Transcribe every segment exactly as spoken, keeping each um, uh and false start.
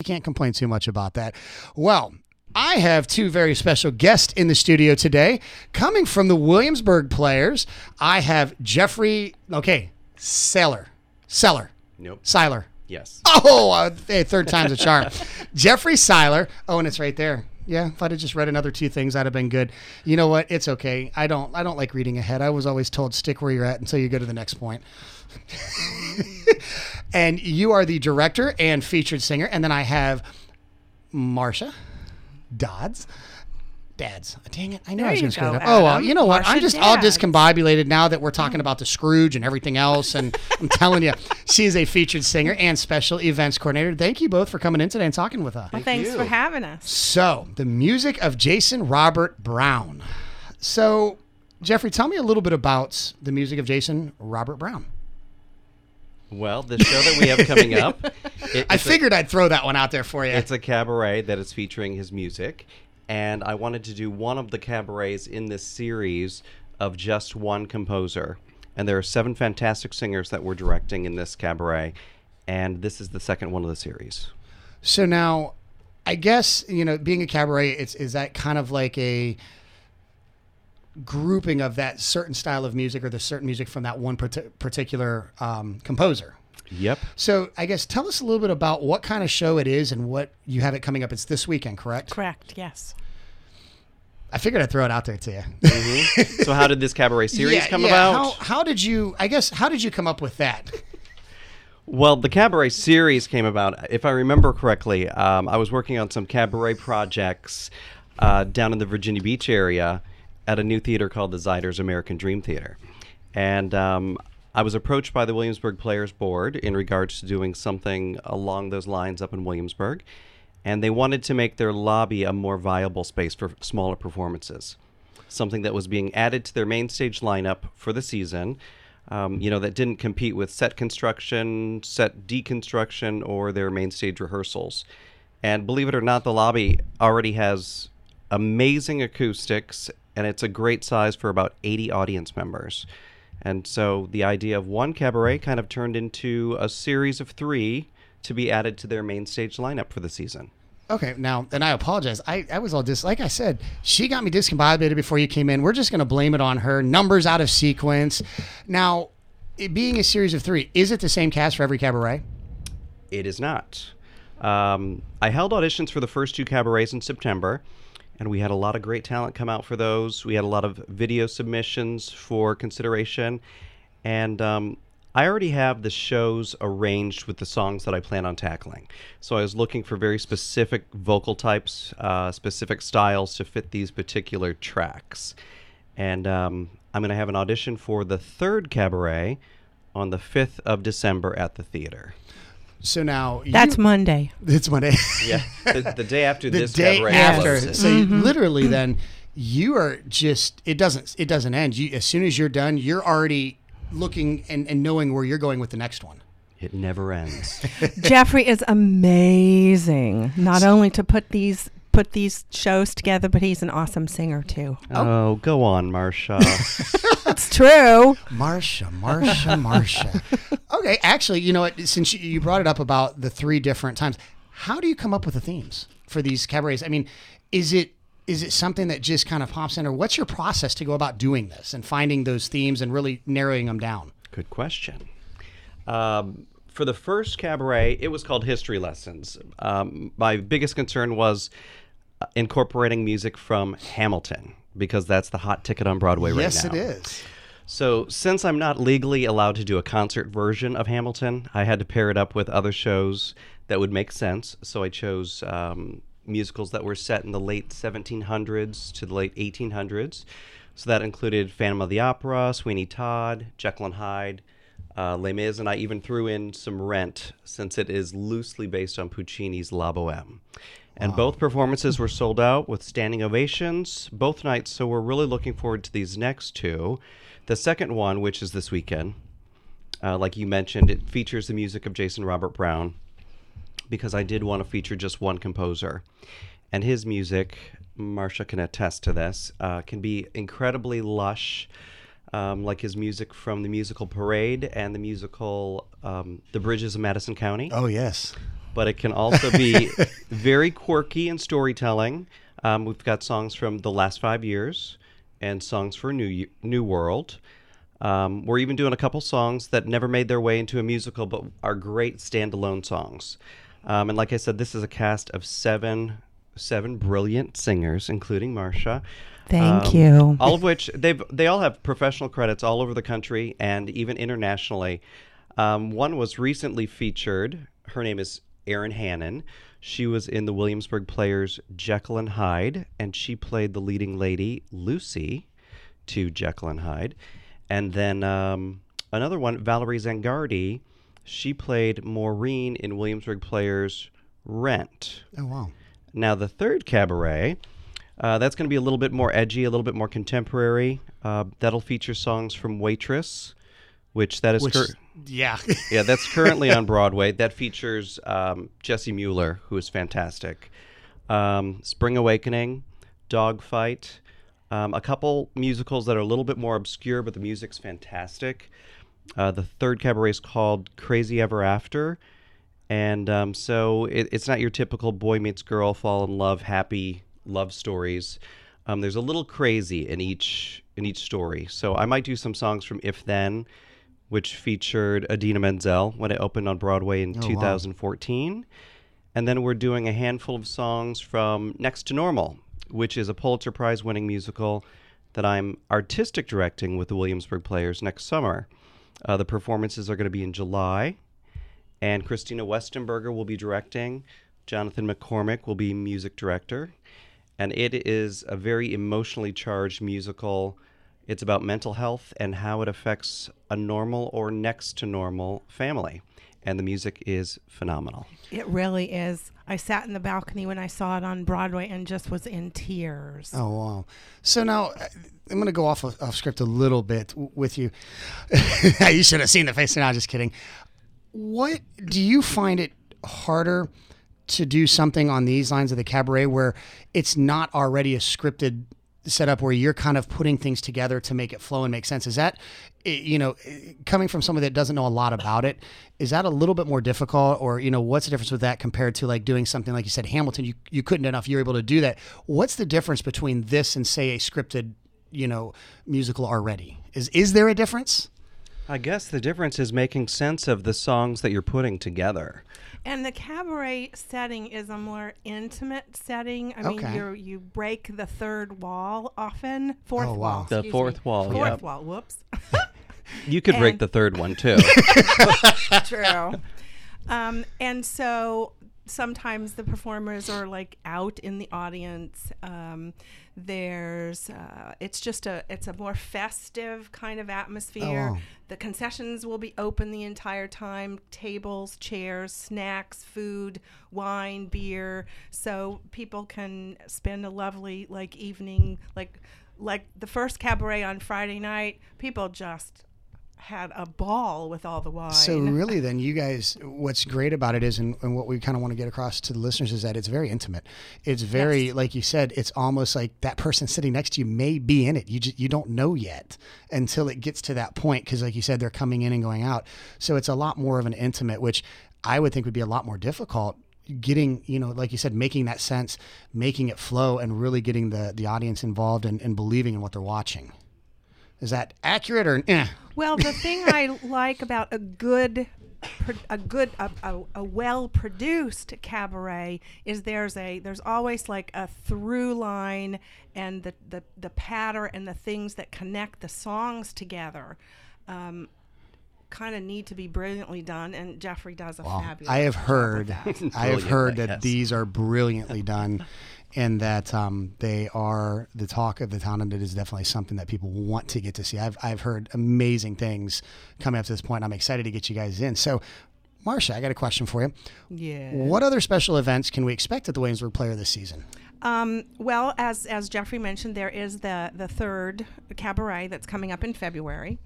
can't complain too much about that. Well, I have two very special guests in the studio today. Coming from the Williamsburg Players, I have Jeffrey, okay, Saylor. Seller. Nope. Seiler. Yes. Oh, uh, hey, third time's a charm. Jeffrey Seiler. Oh, and it's right there. Yeah, if I'd have just read another two things, I'd have been good. You know what? It's okay. I don't I don't like reading ahead. I was always told stick where you're at until you go to the next point. And you are the director and featured singer. And then I have Marsha Dodds. Dads. Dang it. I know There I was you going to screw go, it up. Oh, well, Adam. you know what? Marsha I'm just all Dads. discombobulated now that we're talking about the Scrooge and everything else. And I'm telling you, she is a featured singer and special events coordinator. Thank you both for coming in today and talking with us. Well, thanks you. for having us. So, the music of Jason Robert Brown. So, Jeffrey, tell me a little bit about the music of Jason Robert Brown. Well, the show that we have coming up, it, I it's a- figured I'd throw that one out there for you. It's a cabaret that is featuring his music, and I wanted to do one of the cabarets in this series of just one composer. And there are seven fantastic singers that we're directing in this cabaret, and this is the second one of the series. So now, I guess, you know, being a cabaret, it's is that kind of like a grouping of that certain style of music or the certain music from that one part- particular um, composer. Yep. So I guess tell us a little bit about what kind of show it is and what you have it coming up. It's this weekend, correct? Correct, yes. I figured I'd throw it out there to you. Mm-hmm. So how did this cabaret series yeah, come yeah. about? How, how did you, I guess, how did you come up with that? Well, the cabaret series came about, if I remember correctly, um, I was working on some cabaret projects uh, down in the Virginia Beach area at a new theater called the Ziders American Dream Theater. And um, I was approached by the Williamsburg Players Board in regards to doing something along those lines up in Williamsburg. And they wanted to make their lobby a more viable space for smaller performances, something that was being added to their main stage lineup for the season, um, you know, that didn't compete with set construction, set deconstruction, or their main stage rehearsals. And believe it or not, the lobby already has amazing acoustics, and it's a great size for about eighty audience members. And so the idea of one cabaret kind of turned into a series of three to be added to their main stage lineup for the season. Okay, now, and I apologize. I, I was all dis. Like I said, she got me discombobulated before you came in. We're just going to blame it on her. Numbers out of sequence. Now, it being a series of three, is it the same cast for every cabaret? It is not. Um, I held auditions for the first two cabarets in September, and we had a lot of great talent come out for those. We had a lot of video submissions for consideration, and um, I already have the shows arranged with the songs that I plan on tackling. So I was looking for very specific vocal types, uh, specific styles to fit these particular tracks. And um, I'm going to have an audition for the third cabaret on the fifth of December at the theater. So now you, That's Monday. it's Monday. Yeah, the, the day after the this day cabaret after. closes. So you, literally, then you are just it doesn't it doesn't end. You as soon as you're done, you're already looking and, and knowing where you're going with the next one. It never ends. Jeffrey is amazing. Not only to put these put these shows together, but he's an awesome singer too. Oh, go on, Marsha. It's true. Marsha, Marsha, Marsha. Okay, actually, you know what? Since you, you brought it up about the three different times, how do you come up with the themes for these cabarets? I mean, is it is it something that just kind of pops in, or what's your process to go about doing this and finding those themes and really narrowing them down? Good question. Um, for the first cabaret, it was called History Lessons. Um, my biggest concern was uh, incorporating music from Hamilton, because that's the hot ticket on Broadway right Yes, now. it is. So since I'm not legally allowed to do a concert version of Hamilton, I had to pair it up with other shows that would make sense. So I chose um, musicals that were set in the late seventeen hundreds to the late eighteen hundreds. So that included Phantom of the Opera, Sweeney Todd, Jekyll and Hyde, uh, Les Mis, and I even threw in some Rent, since it is loosely based on Puccini's La Boheme. And both performances were sold out with standing ovations both nights, so we're really looking forward to these next two. The second one, which is this weekend, uh, like you mentioned, it features the music of Jason Robert Brown, because I did want to feature just one composer. And his music, Marsha can attest to this, uh, can be incredibly lush, um, like his music from the musical Parade and the musical um, The Bridges of Madison County. Oh, yes. but it can also be very quirky in storytelling. Um, we've got songs from the last five years and songs for New Ye- New World. Um, we're even doing a couple songs that never made their way into a musical, but are great standalone songs. Um, and like I said, this is a cast of seven seven brilliant singers, including Marcia. Thank Um, you. All of which they've they all have professional credits all over the country and even internationally. Um, one was recently featured. Her name is Erin Hannon. She was in the Williamsburg Players' Jekyll and Hyde, and she played the leading lady, Lucy, to Jekyll and Hyde. And then um, another one, Valerie Zangardi, she played Maureen in Williamsburg Players' Rent. Oh, wow. Now, the third cabaret, uh, that's going to be a little bit more edgy, a little bit more contemporary. Uh, that'll feature songs from Waitress, which that is... Which, cur- yeah. yeah, that's currently on Broadway. That features um, Jessie Mueller, who is fantastic. Um, Spring Awakening, Dogfight, um, a couple musicals that are a little bit more obscure, but the music's fantastic. Uh, the third cabaret is called Crazy Ever After. And um, so it, it's not your typical boy meets girl, fall in love, happy love stories. Um, there's a little crazy in each in each story. So I might do some songs from If Then, which featured Idina Menzel when it opened on Broadway in Oh, two thousand fourteen. Wow. And then we're doing a handful of songs from Next to Normal, which is a Pulitzer Prize-winning musical that I'm artistic directing with the Williamsburg Players next summer. Uh, the performances are going to be in July, and Christina Westenberger will be directing. Jonathan McCormick will be music director. And it is a very emotionally charged musical. It's about mental health and how it affects a normal or next to normal family. And the music is phenomenal. It really is. I sat in the balcony when I saw it on Broadway and just was in tears. Oh, wow. So now uh, I'm going to go off of, off script a little bit w- with you. You should have seen the face. No, just kidding. What do you find it harder to do something on these lines of the cabaret where it's not already a scripted setup where you're kind of putting things together to make it flow and make sense? Is that, you know, coming from someone that doesn't know a lot about it, is that a little bit more difficult? Or, you know, what's the difference with that compared to like doing something like you said, Hamilton, you, you couldn't enough, you're able to do that. What's the difference between this and say a scripted, you know, musical already? Is, is there a difference? I guess the difference is making sense of the songs that you're putting together. And the cabaret setting is a more intimate setting. I mean, Okay. you you break the third wall often. Fourth Oh, wow. wall. The excuse fourth me. wall, Fourth yep. wall. Whoops. You could break And- the third one, too. True. Um, and so sometimes the performers are like out in the audience. Um, there's, uh, it's just a, it's a more festive kind of atmosphere. Oh, wow. The concessions will be open the entire time, tables, chairs, snacks, food, wine, beer. So people can spend a lovely like evening, like, like the first cabaret on Friday night, people just had a ball with all the wine. So really then you guys, what's great about it is, and, and what we kind of want to get across to the listeners is that it's very intimate. It's very, Yes. like you said, it's almost like that person sitting next to you may be in it. You just, you don't know yet until it gets to that point. Cause like you said, they're coming in and going out. So it's a lot more of an intimate, which I would think would be a lot more difficult getting, you know, like you said, making that sense, making it flow and really getting the, the audience involved and, and believing in what they're watching. Is that accurate or eh? Well, the thing I like about a good, pro- a good, a, a, a well-produced cabaret is there's a there's always like a through line and the the the patter and the things that connect the songs together. Um, kind of need to be brilliantly done, and Jeffrey does a Wow. fabulous I have job heard, with that. I have heard that Brilliantly, yes. these are brilliantly done, and that um, they are the talk of the town, and it is definitely something that people want to get to see. I've I've heard amazing things coming up to this point. I'm excited to get you guys in. So, Marcia, I got a question for you. Yeah. What other special events can we expect at the Williamsburg Player this season? Um, well, as as Jeffrey mentioned, there is the the third cabaret that's coming up in February,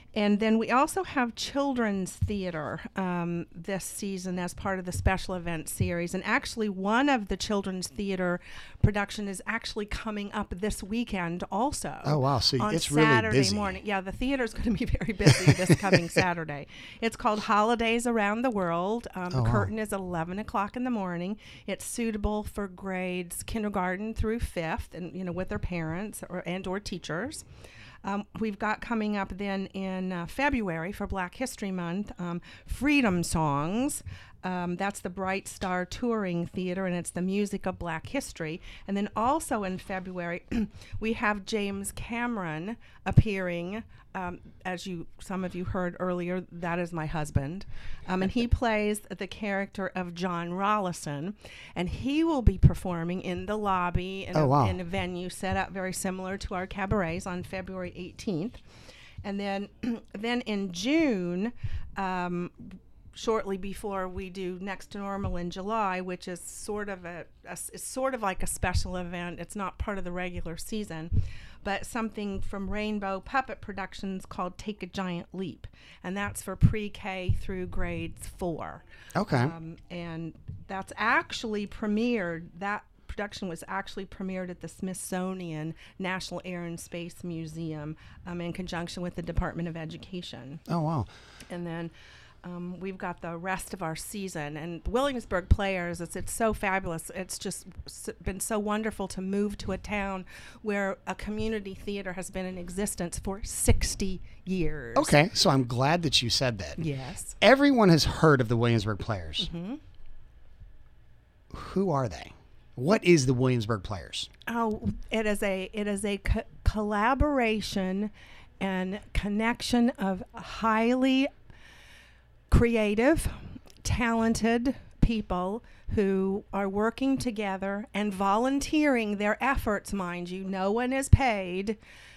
And then we also have children's theater um, this season as part of the special event series. And actually, one of the children's theater production is actually coming up this weekend also. Oh, wow. So on it's really Saturday busy. morning. Yeah, the theater's going to be very busy this coming Saturday. It's called Holidays Around the World. Um, Oh, the wow. curtain is eleven o'clock in the morning. It's suitable for grades kindergarten through fifth, and you know, with their parents or and or teachers. Um, we've got coming up then in uh, February for Black History Month, um, Freedom Songs. Um, that's the Bright Star Touring Theater, and it's the music of Black history. And then also in February, we have James Cameron appearing. Um, as you, some of you heard earlier, that is my husband. Um, and he plays the character of John Rollison, and he will be performing in the lobby in, Oh, a, wow. in a venue set up very similar to our cabarets on February eighteenth. And then, then in June, um, shortly before we do Next to Normal in July, which is sort of a, a it's sort of like a special event. It's not part of the regular season, but something from Rainbow Puppet Productions called Take a Giant Leap, and that's for pre-K through grades four. Okay. Um, and that's actually premiered. That production was actually premiered at the Smithsonian National Air and Space Museum um, in conjunction with the Department of Education. Oh, wow. And then um, we've got the rest of our season. And Williamsburg Players, it's, it's so fabulous. It's just s- been so wonderful to move to a town where a community theater has been in existence for sixty years. Okay, so I'm glad that you said that. Yes. Everyone has heard of the Williamsburg Players. Mm-hmm. Who are they? What is the Williamsburg Players? Oh, it is a it is a co- collaboration and connection of highly creative, talented people who are working together and volunteering their efforts, mind you. No one is paid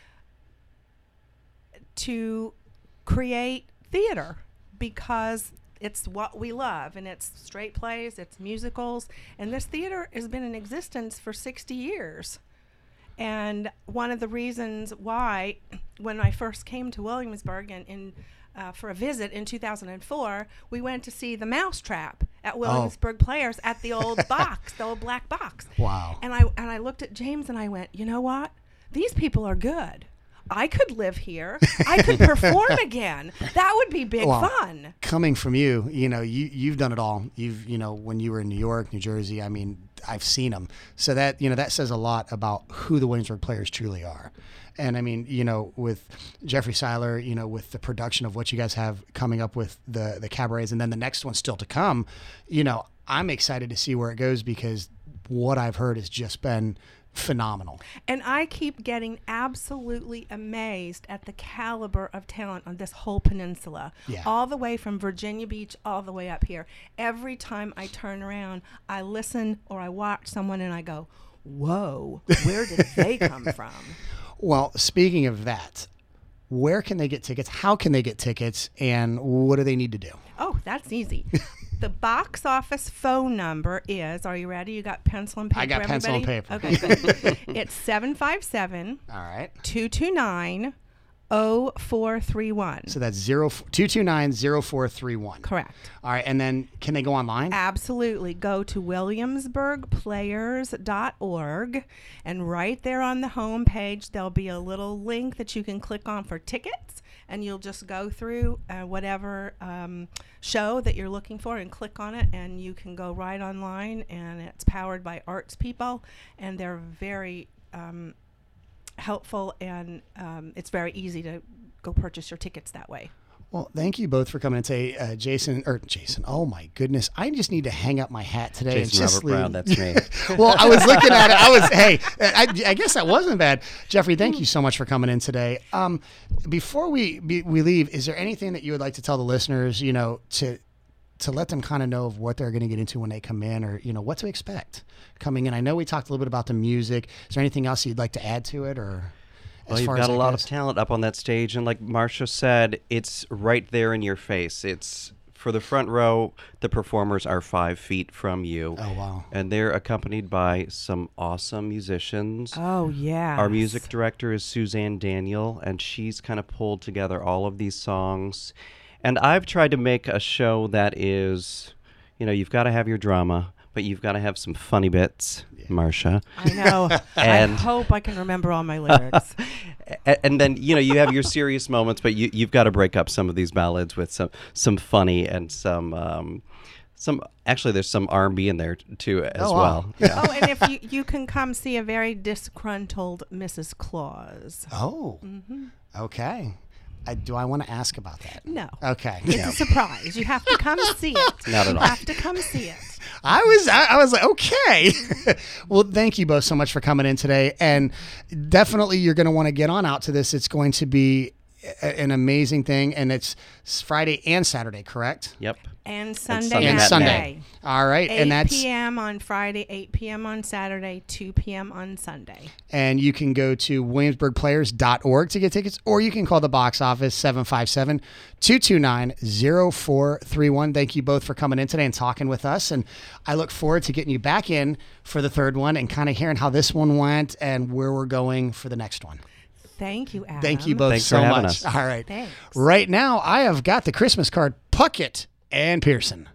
to create theater because it's what we love, and it's straight plays, it's musicals, and this theater has been in existence for sixty years. And one of the reasons why, when I first came to Williamsburg and in uh, for a visit in two thousand four, we went to see The Mousetrap at Williamsburg Players at the old box, the old black box. Wow. And I and I looked at James and I went, you know what? These people are good. I could live here. I could perform again. That would be big Well, fun. Coming from you, you know, you, you've done it all. You've, you know, when you were in New York, New Jersey, I mean, I've seen them. So that, you know, that says a lot about who the Williamsburg Players truly are. And I mean, you know, with Jeffrey Seiler, you know, with the production of what you guys have coming up with the, the cabarets, and then the next one still to come, you know, I'm excited to see where it goes because what I've heard has just been phenomenal. And I keep getting absolutely amazed at the caliber of talent on this whole peninsula. Yeah. All the way from Virginia Beach all the way up here. Every time I turn around, I listen or I watch someone and I go, whoa, where did they come from? Well, speaking of that, where can they get tickets? How can they get tickets? And what do they need to do? Oh, that's easy. The box office phone number is, are you ready? You got pencil and paper, I got pencil and everybody? paper. Okay, good. It's seven five seven, All right. two two nine, zero four three one. So that's zero two two nine zero four three one. Correct. All right, and then can they go online? Absolutely. Go to williamsburg players dot org, and right there on the home page, there'll be a little link that you can click on for tickets, and you'll just go through uh, whatever um, show that you're looking for and click on it, and you can go right online, and it's powered by arts people, and they're very um, helpful, and um, it's very easy to go purchase your tickets that way. Well, thank you both for coming and say, uh, Jason, or Jason, oh my goodness, I just need to hang up my hat today. and Jason just Robert leave. Brown, that's me. Well, I was looking at it. I was, hey, I, I guess that wasn't bad. Jeffrey, thank you so much for coming in today. Um, before we be, we leave, is there anything that you would like to tell the listeners, you know, to to let them kind of know of what they're going to get into when they come in, or, you know, what to expect coming in? I know we talked a little bit about the music. Is there anything else you'd like to add to it, or? Well, as you've far got as a that lot goes? of talent up on that stage, and like Marcia said, it's right there in your face. It's For the front row, the performers are five feet from you. Oh, wow. And they're accompanied by some awesome musicians. Oh, yeah. Our music director is Suzanne Daniel, and she's kind of pulled together all of these songs. And I've tried to make a show that is, you know, you've got to have your drama, but you've got to have some funny bits, Marcia. I know. And- I hope I can remember all my lyrics. A- And then, you know, you have your serious moments, but you, you've got to break up some of these ballads with some, some funny and some, um, some, actually there's some R and B in there too as Oh, wow. well. Yeah. Oh, and if you, you can come see a very disgruntled Missus Claus. Oh, Mm-hmm. okay. I, do I want to ask about that? No. Okay. It's No. a surprise. You have to come see it. Not at You all. have to come see it. I was I, I was like, okay. Well, thank you both so much for coming in today. And definitely you're going to want to get on out to this. It's going to be a- an amazing thing. And it's Friday and Saturday, correct? Yep. And Sunday, Sunday And matinee. Sunday. All right. eight And that's p.m. on Friday, eight p.m. on Saturday, two p.m. on Sunday. and you can go to williamsburg players dot org to get tickets, or you can call the box office seven five seven, two two nine, zero four three one. Thank you both for coming in today and talking with us. And I look forward to getting you back in for the third one and kind of hearing how this one went and where we're going for the next one. Thank you, Adam. Thank you both Thanks so for having much. us. All right. Thanks. Right now, I have got the Christmas card, Puckett and Pearson.